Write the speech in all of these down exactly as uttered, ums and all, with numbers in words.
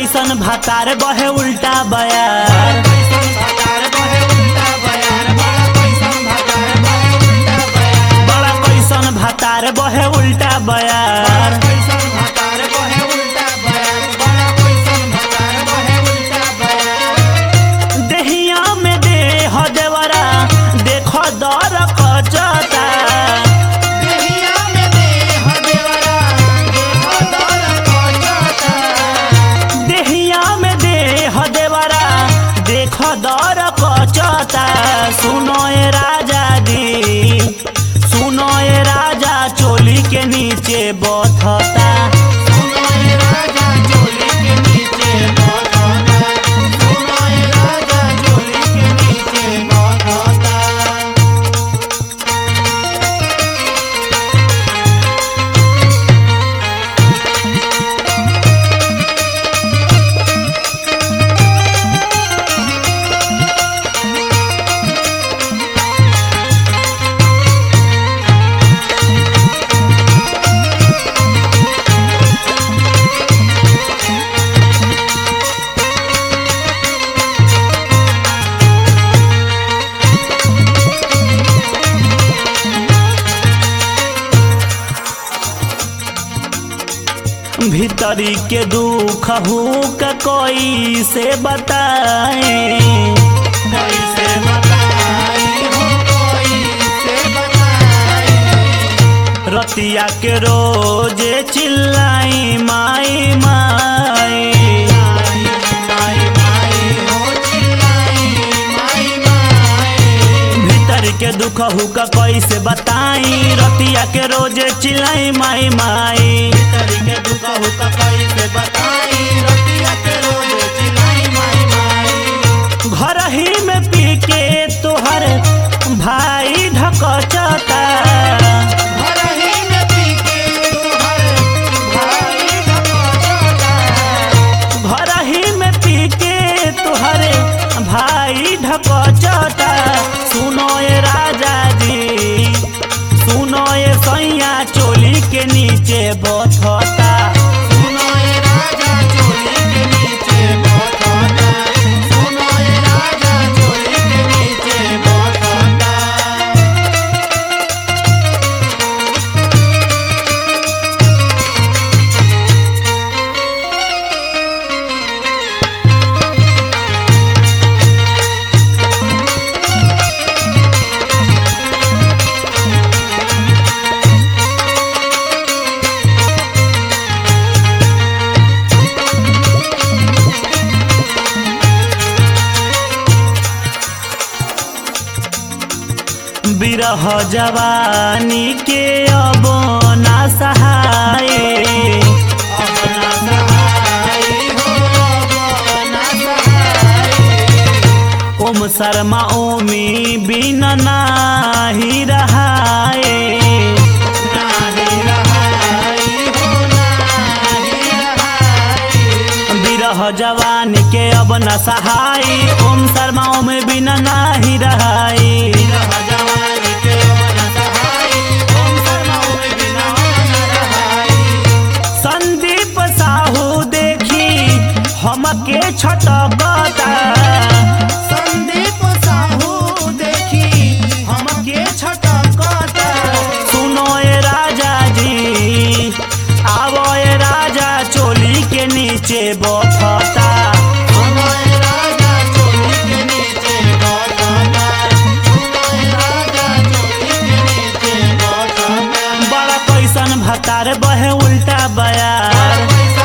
कैसन भातार बहे उल्टा बयार। बड़ा कैसन भातार बहे उल्टा बयार। देहिया में देह देवरा देखो दर कचता। देहिया में देह देवरा देखो दर कचता। सुनो ए राजा दी, सुनो ए राजा चोली के नीचे बथता। भीतरी के दुख हुक कोई से बताए, कैसे बताए हो कोई से बताए। रतिया के रोज चिल्लाई माई माई, माई माई हो चिल्लाई माई माई। भीतर के दुख हुक कोई से बताई, रतिया के रोज चिल्लाई माई माई। घर ही में पी के तोहर भाई ढकचता। घर ही में पी के तोहर भाई ढकचता। घर ही में पी के तोहर भाई ढकचता। सुनो ए राजा जी, सुनो ए सैया चोली के नीचे बथता। बिरह जवानी के अब ना सहाय, अब ना सहाय हो, अब ना सहाय। ओम शर्मा ओमी बिन नाही रहाय, नाही रहाय हो, नाही रहाय। बिरह जवानी के अब ना सहाय, ओम शर्मा ओमी बिन नाही रहाय। हमके छटकता, संदीप साहू देखी हमके छटकता। सुनो ए राजा जी, आवो ए राजा चोली के नीचे बथता। बड़ा कैसन भातार बहे उल्टा बयार।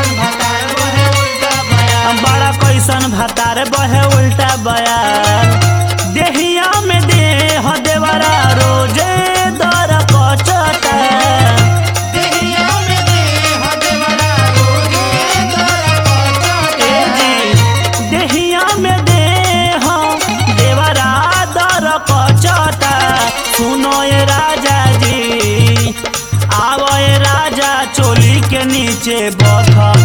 बड़ा कैसन भातार बहे उल्टा बयार। देहिया में देह देवरा रोजे दर कचता। देहिया में देह देवरा रोजे दर कचता। ए जी देहिया में देह देवरा दर कचता। सुनो ए राजा जी, आवो ए राजा चोली के नीचे बथता।